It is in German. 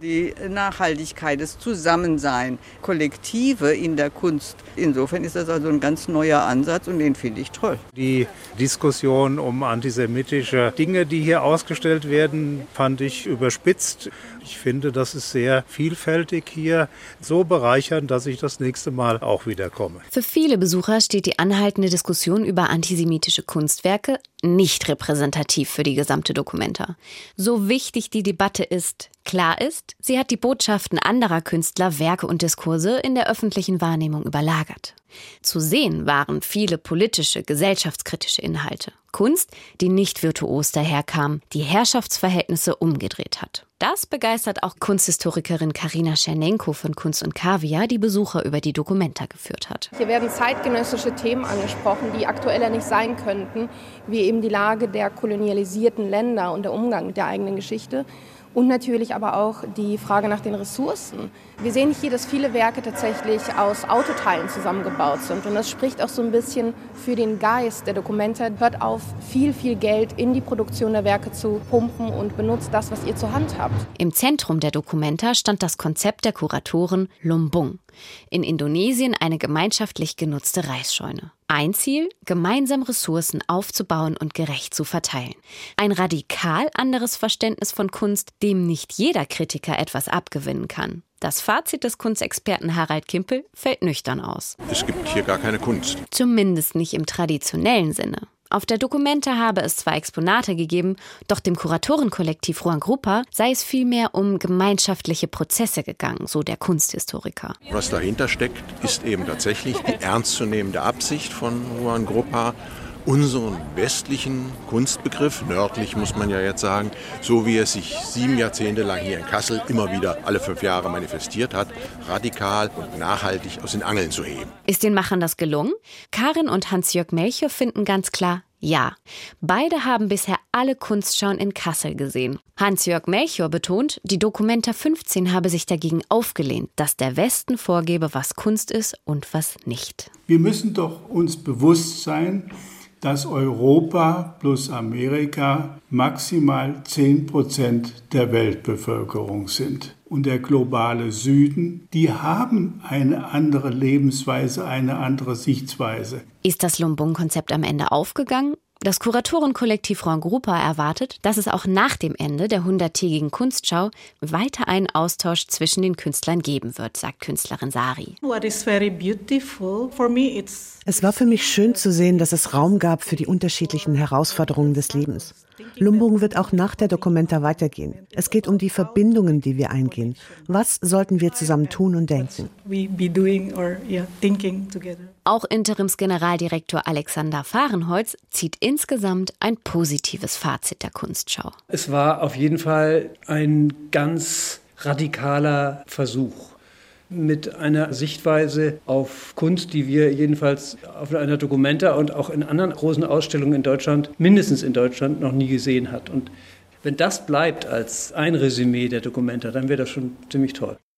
Die Nachhaltigkeit, das Zusammensein, Kollektive in der Kunst. Insofern ist das also ein ganz neuer Ansatz und den finde ich toll. Die Diskussion um antisemitische Dinge, die hier ausgestellt werden, fand ich überspitzt. Ich finde, das ist sehr vielfältig hier, so bereichernd, dass ich das nächste Mal auch wieder komme. Für viele Besucher steht die anhaltende Diskussion über antisemitische Kunstwerke nicht repräsentativ für die gesamte Documenta. So wichtig die Debatte ist, klar ist, sie hat die Botschaften anderer Künstler, Werke und Diskurse in der öffentlichen Wahrnehmung überlagert. Zu sehen waren viele politische, gesellschaftskritische Inhalte. Kunst, die nicht virtuos daherkam, die Herrschaftsverhältnisse umgedreht hat. Das begeistert auch Kunsthistorikerin Karina Tschernenko von Kunst und Kaviar, die Besucher über die Documenta geführt hat. Hier werden zeitgenössische Themen angesprochen, die aktueller nicht sein könnten, wie eben die Lage der kolonialisierten Länder und der Umgang mit der eigenen Geschichte. Und natürlich aber auch die Frage nach den Ressourcen. Wir sehen hier, dass viele Werke tatsächlich aus Autoteilen zusammengebaut sind. Und das spricht auch so ein bisschen für den Geist der Documenta. Hört auf, viel Geld in die Produktion der Werke zu pumpen und benutzt das, was ihr zur Hand habt. Im Zentrum der Documenta stand das Konzept der Kuratoren Lumbung. In Indonesien eine gemeinschaftlich genutzte Reisscheune. Ein Ziel, gemeinsam Ressourcen aufzubauen und gerecht zu verteilen. Ein radikal anderes Verständnis von Kunst, dem nicht jeder Kritiker etwas abgewinnen kann. Das Fazit des Kunstexperten Harald Kimpel fällt nüchtern aus. Es gibt hier gar keine Kunst. Zumindest nicht im traditionellen Sinne. Auf der Documenta habe es zwar Exponate gegeben, doch dem Kuratorenkollektiv Ruangrupa sei es vielmehr um gemeinschaftliche Prozesse gegangen, so der Kunsthistoriker. Was dahinter steckt, ist eben tatsächlich die ernstzunehmende Absicht von Ruangrupa, unseren westlichen Kunstbegriff, nördlich muss man ja jetzt sagen, so wie es sich 7 Jahrzehnte lang hier in Kassel immer wieder alle 5 Jahre manifestiert hat, radikal und nachhaltig aus den Angeln zu heben. Ist den Machern das gelungen? Karin und Hans-Jörg Melchior finden ganz klar, ja. Beide haben bisher alle Kunstschauen in Kassel gesehen. Hans-Jörg Melchior betont, die Documenta 15 habe sich dagegen aufgelehnt, dass der Westen vorgebe, was Kunst ist und was nicht. Wir müssen doch uns bewusst sein, dass Europa plus Amerika maximal 10% der Weltbevölkerung sind. Und der globale Süden, die haben eine andere Lebensweise, eine andere Sichtweise. Ist das Lumbung-Konzept am Ende aufgegangen? Das Kuratorenkollektiv Ruangrupa erwartet, dass es auch nach dem Ende der 100-tägigen Kunstschau weiter einen Austausch zwischen den Künstlern geben wird, sagt Künstlerin Sari. Es war für mich schön zu sehen, dass es Raum gab für die unterschiedlichen Herausforderungen des Lebens. Lumbung wird auch nach der Documenta weitergehen. Es geht um die Verbindungen, die wir eingehen. Was sollten wir zusammen tun und denken? Auch Interimsgeneraldirektor Alexander Fahrenholz zieht insgesamt ein positives Fazit der Kunstschau. Es war auf jeden Fall ein ganz radikaler Versuch mit einer Sichtweise auf Kunst, die wir jedenfalls auf einer Documenta und auch in anderen großen Ausstellungen in Deutschland, mindestens in Deutschland, noch nie gesehen hat. Und wenn das bleibt als ein Resümee der Documenta, dann wäre das schon ziemlich toll.